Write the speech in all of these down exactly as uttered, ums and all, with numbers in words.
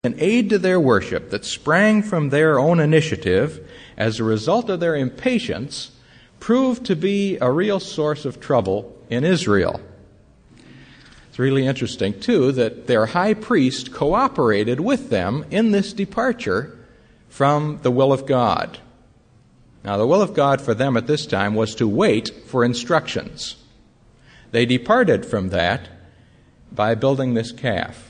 an aid to their worship that sprang from their own initiative as a result of their impatience proved to be a real source of trouble in Israel. It's really interesting, too, that their high priest cooperated with them in this departure from the will of God. Now, the will of God for them at this time was to wait for instructions. They departed from that by building this calf.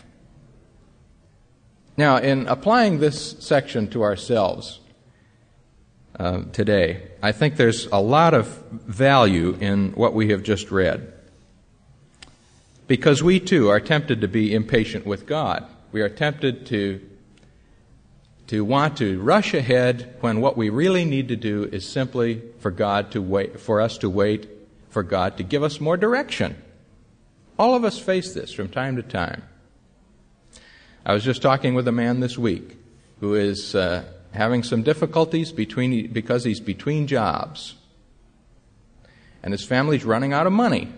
Now, in applying this section to ourselves uh, today, I think there's a lot of value in what we have just read. Because we, too, are tempted to be impatient with God. We are tempted to, to want to rush ahead when what we really need to do is simply for God to wait, for us to wait for God to give us more direction. All of us face this from time to time. I was just talking with a man this week who is uh, having some difficulties between because he's between jobs. And his family's running out of money.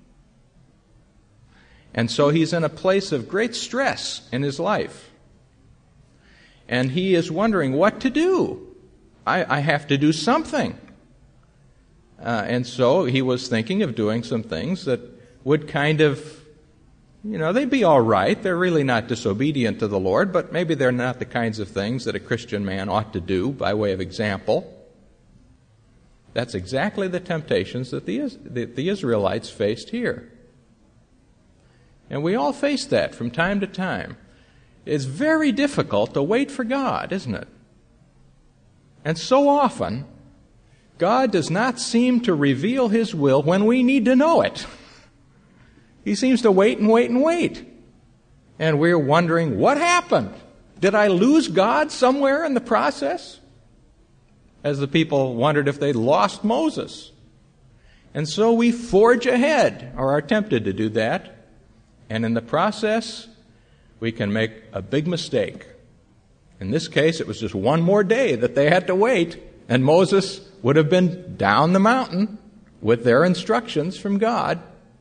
And so he's in a place of great stress in his life. And he is wondering what to do. I, I have to do something. Uh, and so he was thinking of doing some things that would kind of, you know, they'd be all right. They're really not disobedient to the Lord, but maybe they're not the kinds of things that a Christian man ought to do by way of example. That's exactly the temptations that the, the, the Israelites faced here. And we all face that from time to time. It's very difficult to wait for God, isn't it? And so often, God does not seem to reveal His will when we need to know it. He seems to wait and wait and wait. And we're wondering, what happened? Did I lose God somewhere in the process? As the people wondered if they'd lost Moses. And so we forge ahead, or are tempted to do that. And in the process, we can make a big mistake. In this case, it was just one more day that they had to wait, and Moses would have been down the mountain with their instructions from God.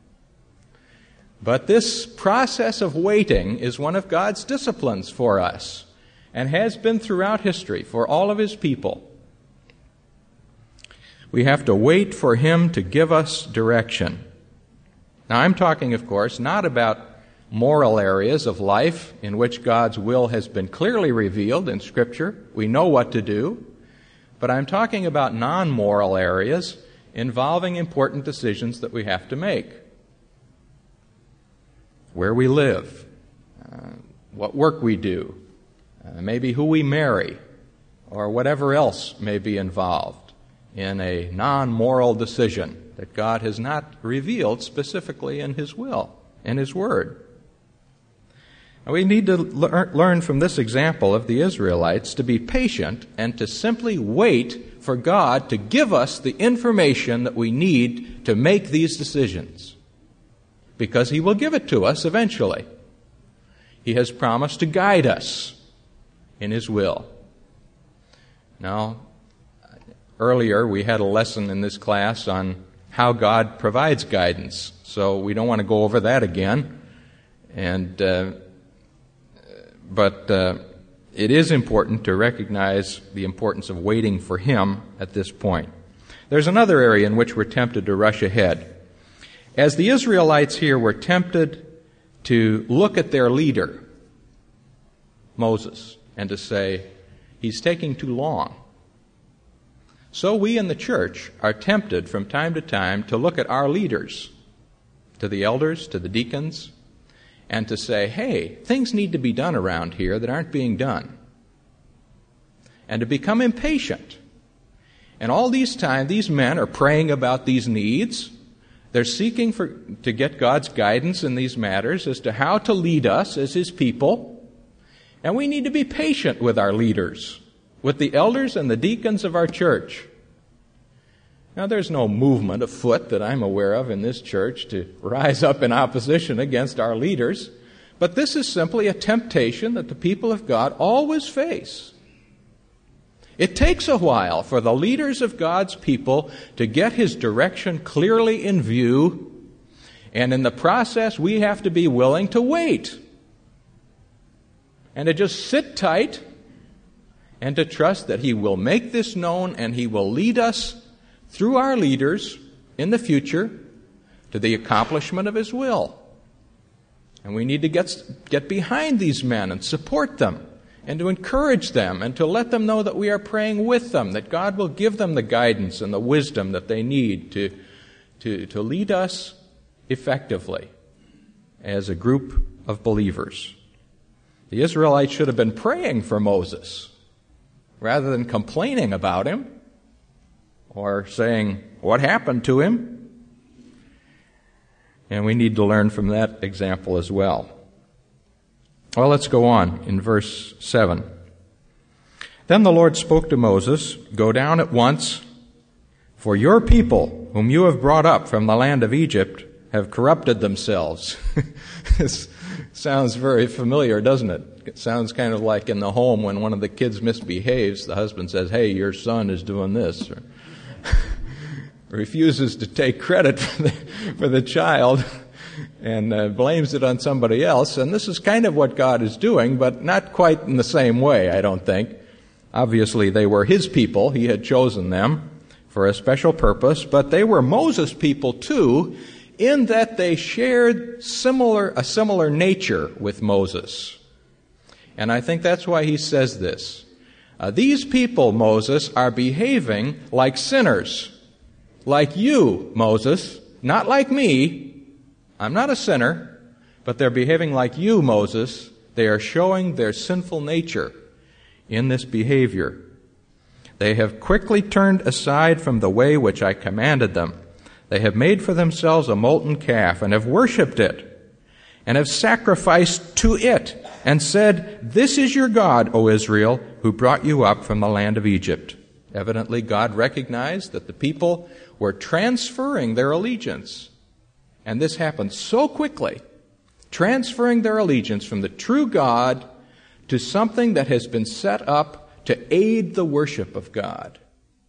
But this process of waiting is one of God's disciplines for us, and has been throughout history for all of His people. We have to wait for Him to give us direction. Now, I'm talking, of course, not about moral areas of life in which God's will has been clearly revealed in Scripture. We know what to do. But I'm talking about non-moral areas involving important decisions that we have to make. Where we live, uh, what work we do, uh, maybe who we marry, or whatever else may be involved in a non-moral decision that God has not revealed specifically in His will, in His Word. Now, we need to lear- learn from this example of the Israelites to be patient and to simply wait for God to give us the information that we need to make these decisions. Because He will give it to us eventually. He has promised to guide us in His will. Now, earlier we had a lesson in this class on how God provides guidance. So we don't want to go over that again. And uh, but uh, it is important to recognize the importance of waiting for Him at this point. There's another area in which we're tempted to rush ahead. As the Israelites here were tempted to look at their leader, Moses, and to say, he's taking too long. So we in the church are tempted from time to time to look at our leaders, to the elders, to the deacons, and to say, hey, things need to be done around here that aren't being done. And to become impatient. And all these times, these men are praying about these needs. They're seeking for, to get God's guidance in these matters as to how to lead us as His people. And we need to be patient with our leaders, with the elders and the deacons of our church. Now, there's no movement afoot that I'm aware of in this church to rise up in opposition against our leaders, but this is simply a temptation that the people of God always face. It takes a while for the leaders of God's people to get His direction clearly in view, and in the process we have to be willing to wait. and to just sit tight and to trust that He will make this known and He will lead us through our leaders in the future to the accomplishment of His will. And we need to get, get behind these men and support them and to encourage them and to let them know that we are praying with them, that God will give them the guidance and the wisdom that they need to, to, to lead us effectively as a group of believers. The Israelites should have been praying for Moses rather than complaining about him or saying, what happened to him? And we need to learn from that example as well. Well, let's go on in verse seven. Then the Lord spoke to Moses, "Go down at once, for your people, whom you have brought up from the land of Egypt, have corrupted themselves." This sounds very familiar, doesn't it? It sounds kind of like in the home when one of the kids misbehaves, the husband says, "Hey, your son is doing this," or refuses to take credit for the, for the child and uh, blames it on somebody else. And this is kind of what God is doing, but not quite in the same way, I don't think. Obviously, they were His people. He had chosen them for a special purpose, but they were Moses' people too, in that they shared similar a similar nature with Moses. And I think that's why he says this. Uh, These people, Moses, are behaving like sinners. Like you, Moses, not like me. I'm not a sinner, but they're behaving like you, Moses. They are showing their sinful nature in this behavior. They have quickly turned aside from the way which I commanded them. They have made for themselves a molten calf and have worshipped it and have sacrificed to it and said, "This is your God, O Israel, who brought you up from the land of Egypt." Evidently, God recognized that the people were transferring their allegiance. And this happened so quickly, transferring their allegiance from the true God to something that has been set up to aid the worship of God.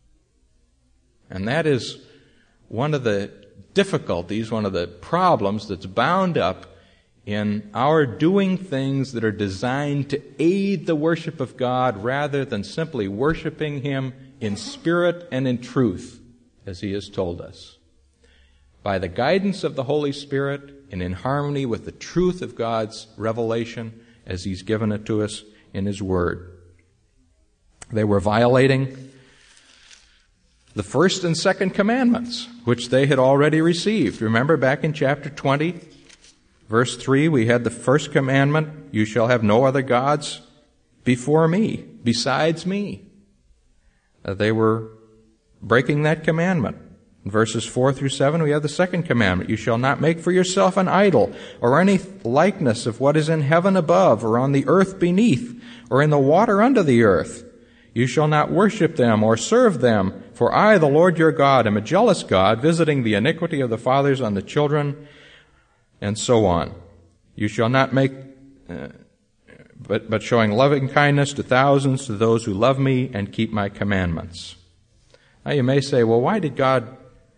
And that is one of the difficulties, one of the problems that's bound up in our doing things that are designed to aid the worship of God rather than simply worshiping Him in spirit and in truth, as He has told us. By the guidance of the Holy Spirit and in harmony with the truth of God's revelation as He's given it to us in His Word. They were violating the first and second commandments, which they had already received. Remember back in chapter twenty, verse three, we had the first commandment, "You shall have no other gods before me, besides me." Uh, they were breaking that commandment. In verses four through seven, we have the second commandment. "You shall not make for yourself an idol or any likeness of what is in heaven above or on the earth beneath or in the water under the earth. You shall not worship them or serve them, for I, the Lord your God, am a jealous God, visiting the iniquity of the fathers on the children," and so on. "You shall not make, uh, but, but showing loving kindness to thousands, to those who love me and keep my commandments." Now you may say, well, why did God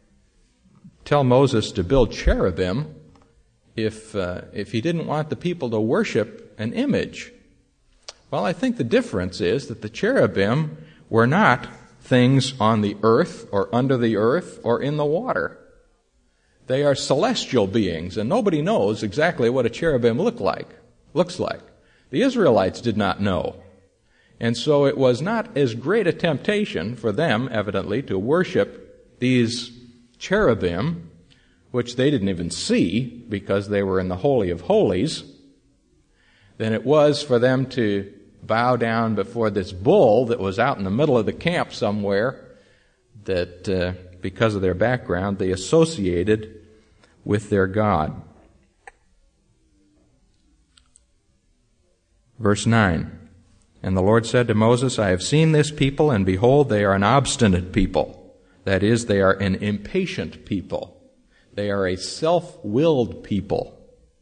tell Moses to build cherubim if, uh, if he didn't want the people to worship an image? Well, I think the difference is that the cherubim were not things on the earth or under the earth or in the water. They are celestial beings, and nobody knows exactly what a cherubim look like, looks like. The Israelites did not know. And so it was not as great a temptation for them, evidently, to worship these cherubim, which they didn't even see because they were in the Holy of Holies, than it was for them to bow down before this bull that was out in the middle of the camp somewhere that, uh, because of their background, they associated with their God. Verse nine, "And the Lord said to Moses, I have seen this people, and behold, they are an obstinate people. That is, they are an impatient people. They are a self-willed people.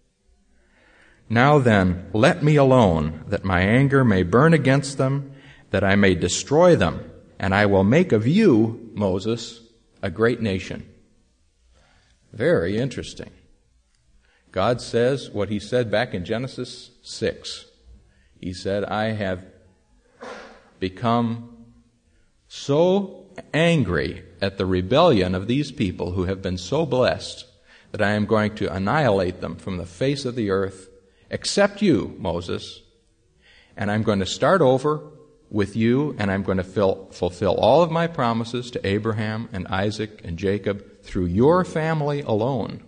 Now then, let me alone, that my anger may burn against them, that I may destroy them, and I will make of you, Moses, a great nation." Very interesting. God says what He said back in Genesis six. He said, I have become so angry at the rebellion of these people who have been so blessed that I am going to annihilate them from the face of the earth, except you, Moses, and I'm going to start over with you, and I'm going to fill, fulfill all of my promises to Abraham and Isaac and Jacob through your family alone.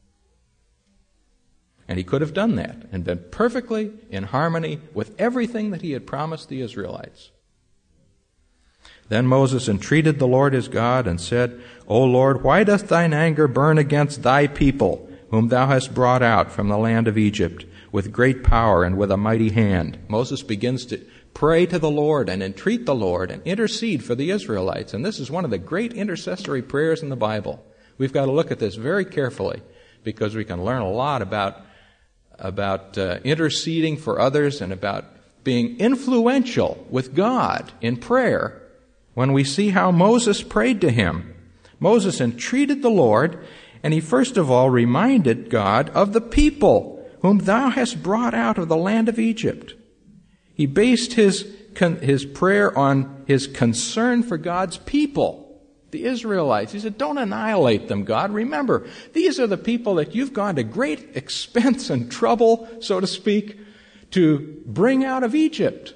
And he could have done that and been perfectly in harmony with everything that he had promised the Israelites. Then Moses entreated the Lord his God and said, O Lord, why doth thine anger burn against thy people, whom thou hast brought out from the land of Egypt, with great power and with a mighty hand? Moses begins to pray to the Lord and entreat the Lord and intercede for the Israelites. And this is one of the great intercessory prayers in the Bible. We've got to look at this very carefully because we can learn a lot about, about uh, interceding for others and about being influential with God in prayer when we see how Moses prayed to him. Moses entreated the Lord, and he first of all reminded God of the people whom thou hast brought out of the land of Egypt. He based his, his prayer on his concern for God's people, the Israelites. He said, don't annihilate them, God. Remember, these are the people that you've gone to great expense and trouble, so to speak, to bring out of Egypt.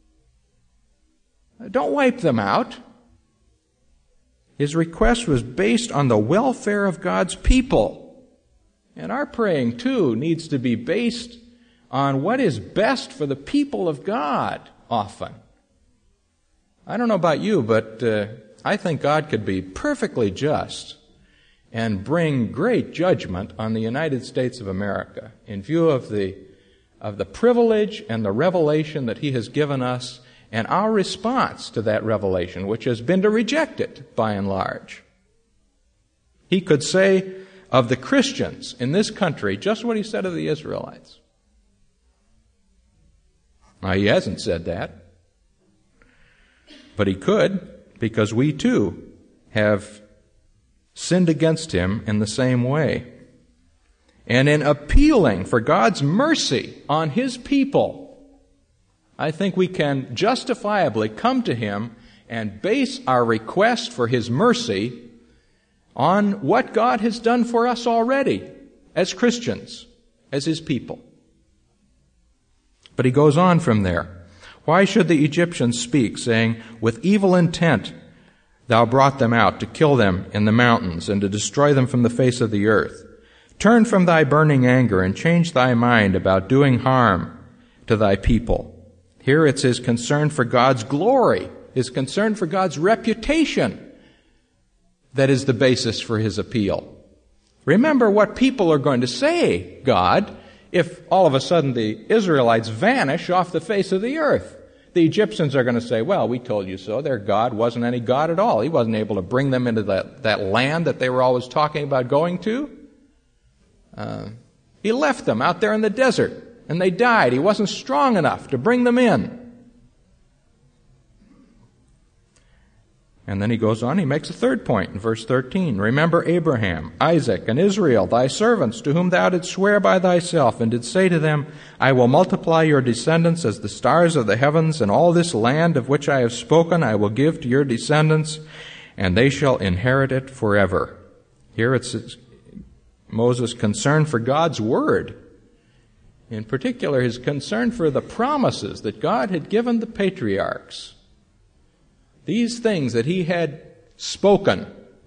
Don't wipe them out. His request was based on the welfare of God's people. And our praying, too, needs to be based on what is best for the people of God often. I don't know about you, but uh, I think God could be perfectly just and bring great judgment on the United States of America in view of the, of the privilege and the revelation that He has given us and our response to that revelation, which has been to reject it by and large. He could say of the Christians in this country just what He said of the Israelites. Now, He hasn't said that, but He could, because we too have sinned against Him in the same way. And in appealing for God's mercy on His people, I think we can justifiably come to Him and base our request for His mercy on what God has done for us already as Christians, as His people. But he goes on from there. Why should the Egyptians speak, saying, with evil intent thou brought them out to kill them in the mountains and to destroy them from the face of the earth? Turn from thy burning anger and change thy mind about doing harm to thy people. Here it's his concern for God's glory, his concern for God's reputation that is the basis for his appeal. Remember what people are going to say, God, if all of a sudden the Israelites vanish off the face of the earth. The Egyptians are going to say, well, we told you so. Their God wasn't any God at all. He wasn't able to bring them into that, that land that they were always talking about going to. Uh, he left them out there in the desert. And they died. He wasn't strong enough to bring them in. And then he goes on, he makes a third point in verse thirteen. Remember Abraham, Isaac, and Israel, thy servants, to whom thou didst swear by thyself, and didst say to them, I will multiply your descendants as the stars of the heavens, and all this land of which I have spoken I will give to your descendants, and they shall inherit it forever. Here it's Moses' concern for God's word. In particular, his concern for the promises that God had given the patriarchs. These things that he had spoken,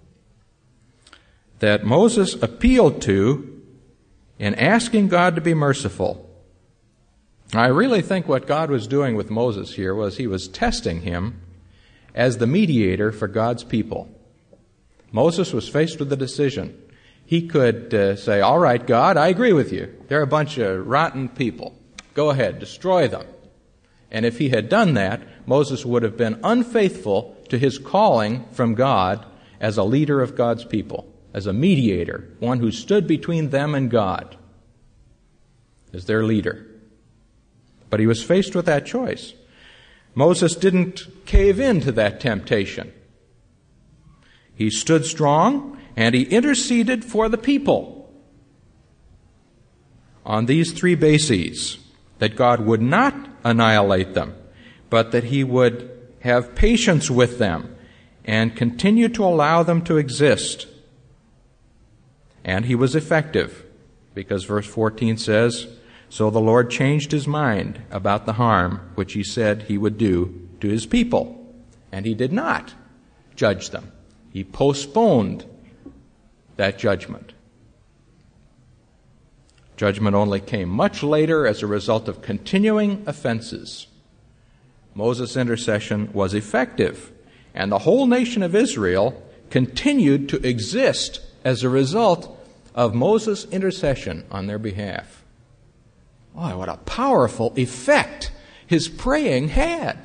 that Moses appealed to in asking God to be merciful. I really think what God was doing with Moses here was he was testing him as the mediator for God's people. Moses was faced with a decision. He could uh, say, all right, God, I agree with you. They're a bunch of rotten people. Go ahead, destroy them. And if he had done that, Moses would have been unfaithful to his calling from God as a leader of God's people, as a mediator, one who stood between them and God, as their leader. But he was faced with that choice. Moses didn't cave in to that temptation. He stood strong, and he interceded for the people on these three bases. that God would not annihilate them, but that he would have patience with them and continue to allow them to exist. And he was effective, because verse fourteen says, "So the Lord changed his mind about the harm which he said he would do to his people." And he did not judge them. He postponed that judgment. Judgment only came much later as a result of continuing offenses. Moses' intercession was effective, and the whole nation of Israel continued to exist as a result of Moses' intercession on their behalf. Oh, what a powerful effect his praying had.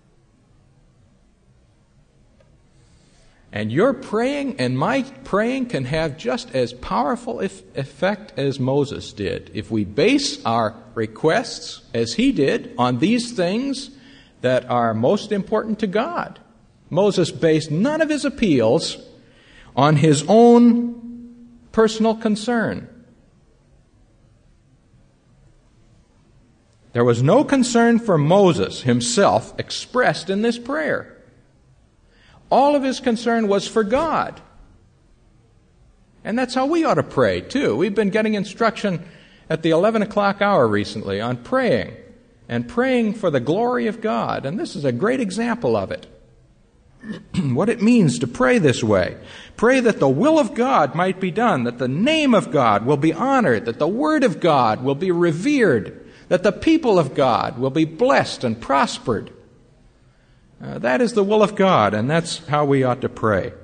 And your praying and my praying can have just as powerful effect as Moses did if we base our requests, as he did, on these things that are most important to God. Moses based none of his appeals on his own personal concern. There was no concern for Moses himself expressed in this prayer. All of his concern was for God. And that's how we ought to pray, too. We've been getting instruction at the eleven o'clock hour recently on praying, and praying for the glory of God. And this is a great example of it. What it means to pray this way. Pray that the will of God might be done, that the name of God will be honored, that the word of God will be revered, that the people of God will be blessed and prospered. Uh, that is the will of God, and that's how we ought to pray.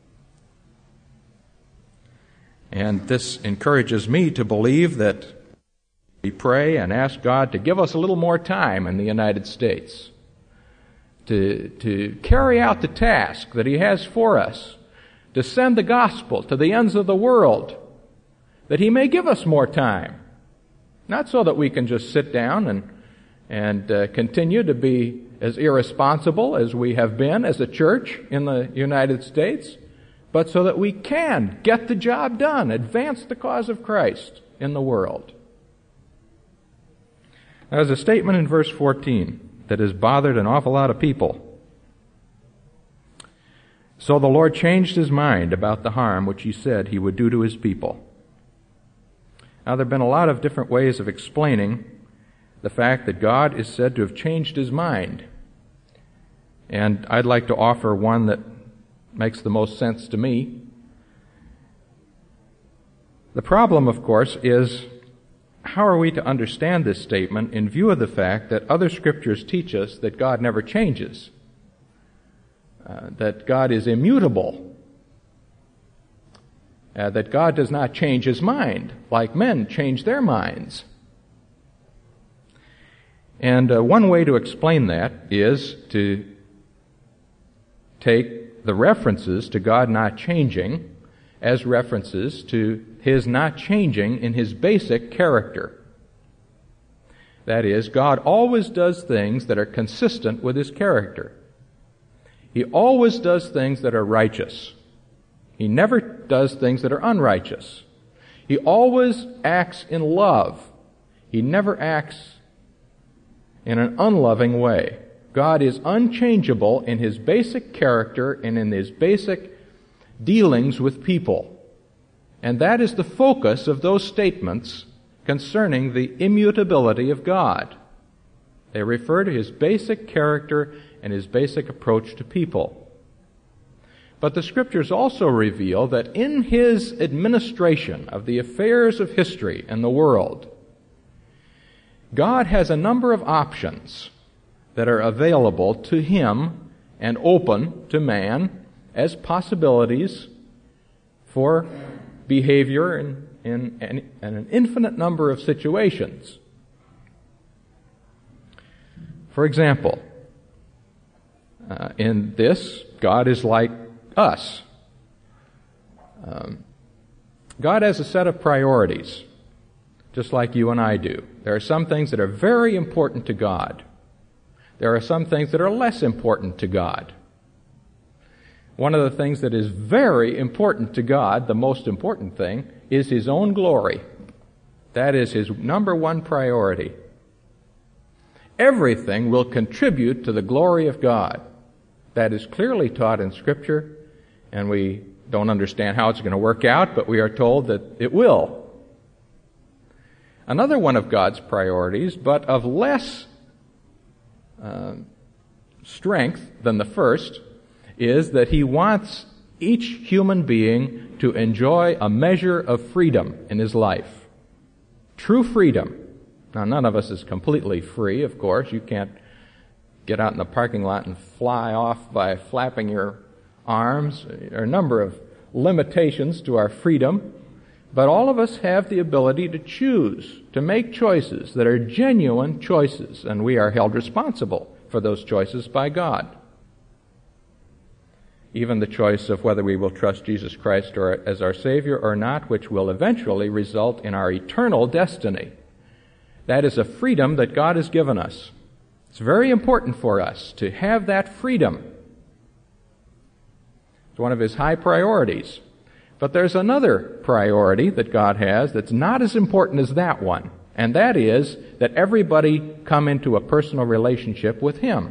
And this encourages me to believe that we pray and ask God to give us a little more time in the United States to, to carry out the task that he has for us, to send the gospel to the ends of the world, that he may give us more time. Not so that we can just sit down and, and uh, continue to be as irresponsible as we have been as a church in the United States, but so that we can get the job done, advance the cause of Christ in the world. There's a statement in verse fourteen that has bothered an awful lot of people. So the Lord changed his mind about the harm which he said he would do to his people. Now, there have been a lot of different ways of explaining the fact that God is said to have changed his mind. And I'd like to offer one that makes the most sense to me. The problem, of course, is how are we to understand this statement in view of the fact that other scriptures teach us that God never changes, uh, that God is immutable, uh, that God does not change his mind like men change their minds. And uh, one way to explain that is to take the references to God not changing as references to his not changing in his basic character. That is, God always does things that are consistent with his character. He always does things that are righteous. He never does things that are unrighteous. He always acts in love. He never acts in an unloving way. God is unchangeable in his basic character and in his basic dealings with people. And that is the focus of those statements concerning the immutability of God. They refer to his basic character and his basic approach to people. But the Scriptures also reveal that in his administration of the affairs of history and the world, God has a number of options that are available to him and open to man as possibilities for behavior in, in, in, in an infinite number of situations. For example, uh, in this, God is like us. Um, God has a set of priorities, just like you and I do. There are some things that are very important to God. There are some things that are less important to God. One of the things that is very important to God, the most important thing, is his own glory. That is his number one priority. Everything will contribute to the glory of God. That is clearly taught in Scripture, and we don't understand how it's going to work out, but we are told that it will. Another one of God's priorities, but of less uh, strength than the first, is that He wants each human being to enjoy a measure of freedom in his life. True freedom. Now, none of us is completely free, of course. You can't get out in the parking lot and fly off by flapping your arms. There are a number of limitations to our freedom, but all of us have the ability to choose, to make choices that are genuine choices, and we are held responsible for those choices by God. Even the choice of whether we will trust Jesus Christ or, as our Savior or not, which will eventually result in our eternal destiny. That is a freedom that God has given us. It's very important for us to have that freedom. It's one of His high priorities. But there's another priority that God has that's not as important as that one, and that is that everybody come into a personal relationship with Him.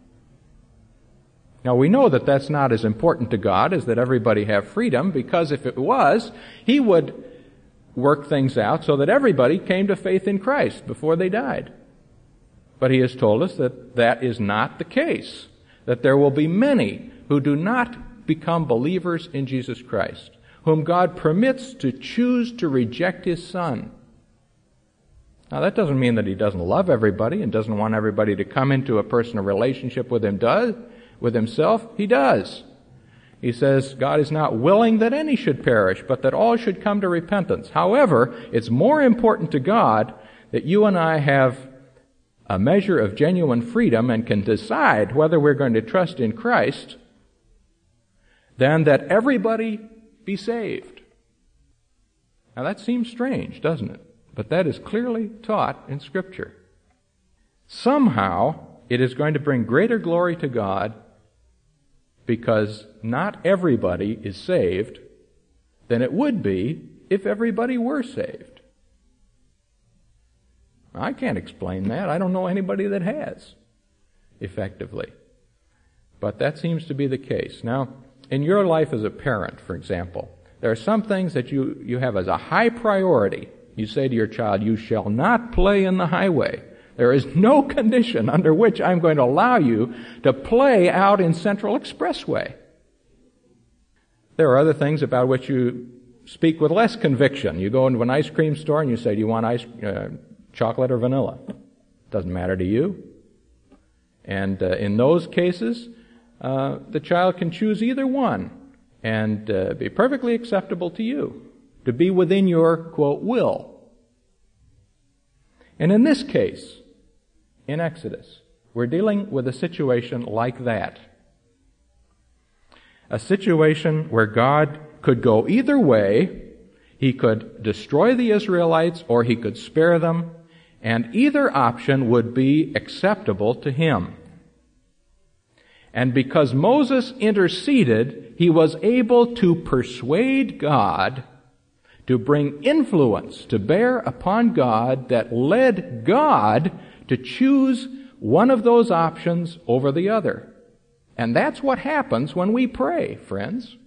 Now, we know that that's not as important to God as that everybody have freedom, because if it was, He would work things out so that everybody came to faith in Christ before they died. But He has told us that that is not the case, that there will be many who do not become believers in Jesus Christ, whom God permits to choose to reject His Son. Now, that doesn't mean that He doesn't love everybody and doesn't want everybody to come into a personal relationship with Him, does, with Himself. He does. He says God is not willing that any should perish, but that all should come to repentance. However, it's more important to God that you and I have a measure of genuine freedom and can decide whether we're going to trust in Christ than that everybody be saved. Now, that seems strange, doesn't it? But that is clearly taught in Scripture. Somehow, it is going to bring greater glory to God because not everybody is saved than it would be if everybody were saved. I can't explain that. I don't know anybody that has, effectively. But that seems to be the case. Now, in your life as a parent, for example, there are some things that you, you have as a high priority. You say to your child, "You shall not play in the highway. There is no condition under which I'm going to allow you to play out in Central Expressway." There are other things about which you speak with less conviction. You go into an ice cream store and you say, "Do you want ice, uh, chocolate or vanilla?" Doesn't matter to you. And uh, in those cases, uh, the child can choose either one and uh, be perfectly acceptable to you, to be within your, quote, will. And in this case, in Exodus, we're dealing with a situation like that. A situation where God could go either way. He could destroy the Israelites or He could spare them, and either option would be acceptable to Him. And because Moses interceded, he was able to persuade God to bring influence to bear upon God that led God to choose one of those options over the other. And that's what happens when we pray, friends.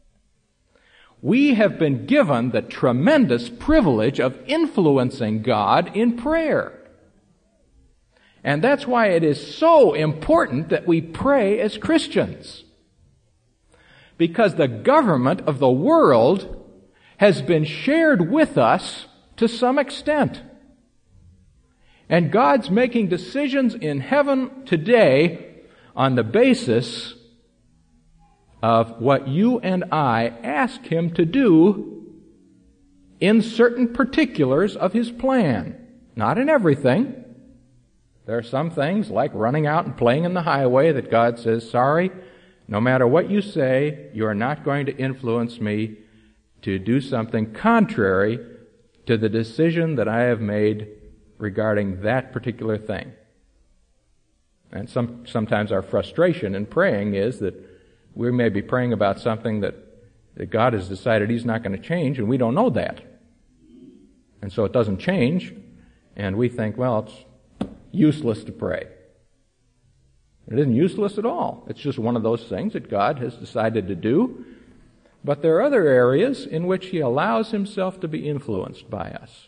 We have been given the tremendous privilege of influencing God in prayer. And that's why it is so important that we pray as Christians. Because the government of the world has been shared with us to some extent. And God's making decisions in heaven today on the basis of what you and I ask Him to do in certain particulars of His plan. Not in everything. There are some things, like running out and playing in the highway, that God says, "Sorry, no matter what you say, you are not going to influence me to do something contrary to the decision that I have made regarding that particular thing." And some, sometimes our frustration in praying is that we may be praying about something that, that God has decided He's not going to change, and we don't know that. And so it doesn't change, and we think, well, it's, useless to pray. It isn't useless at all. It's just one of those things that God has decided to do. But there are other areas in which He allows Himself to be influenced by us.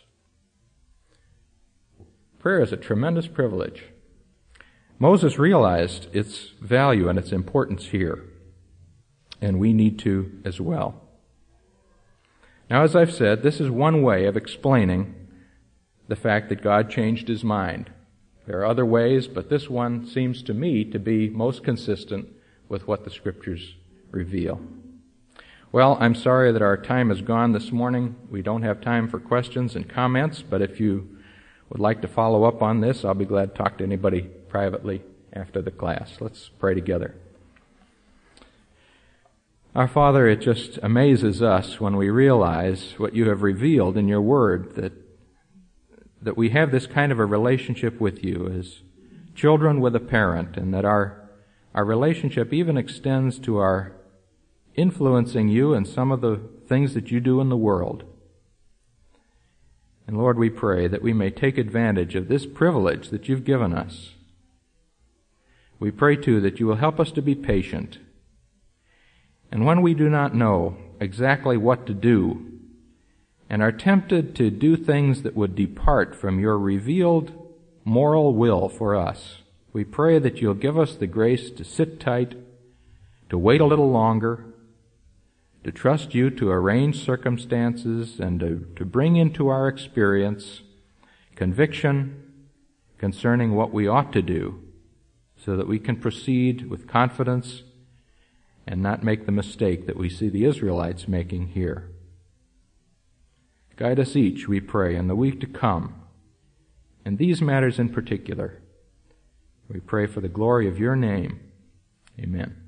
Prayer is a tremendous privilege. Moses realized its value and its importance here, and we need to as well. Now, as I've said, this is one way of explaining the fact that God changed His mind. There are other ways, but this one seems to me to be most consistent with what the Scriptures reveal. Well, I'm sorry that our time is gone this morning. We don't have time for questions and comments, but if you would like to follow up on this, I'll be glad to talk to anybody privately after the class. Let's pray together. Our Father, it just amazes us when we realize what you have revealed in your Word, that that we have this kind of a relationship with you as children with a parent, and that our our relationship even extends to our influencing you in some of the things that you do in the world. And Lord, we pray that we may take advantage of this privilege that you've given us. We pray, too, that you will help us to be patient. And when we do not know exactly what to do and are tempted to do things that would depart from your revealed moral will for us, we pray that you'll give us the grace to sit tight, to wait a little longer, to trust you to arrange circumstances and to, to bring into our experience conviction concerning what we ought to do so that we can proceed with confidence and not make the mistake that we see the Israelites making here. Guide us each, we pray, in the week to come, and these matters in particular. We pray for the glory of your name. Amen.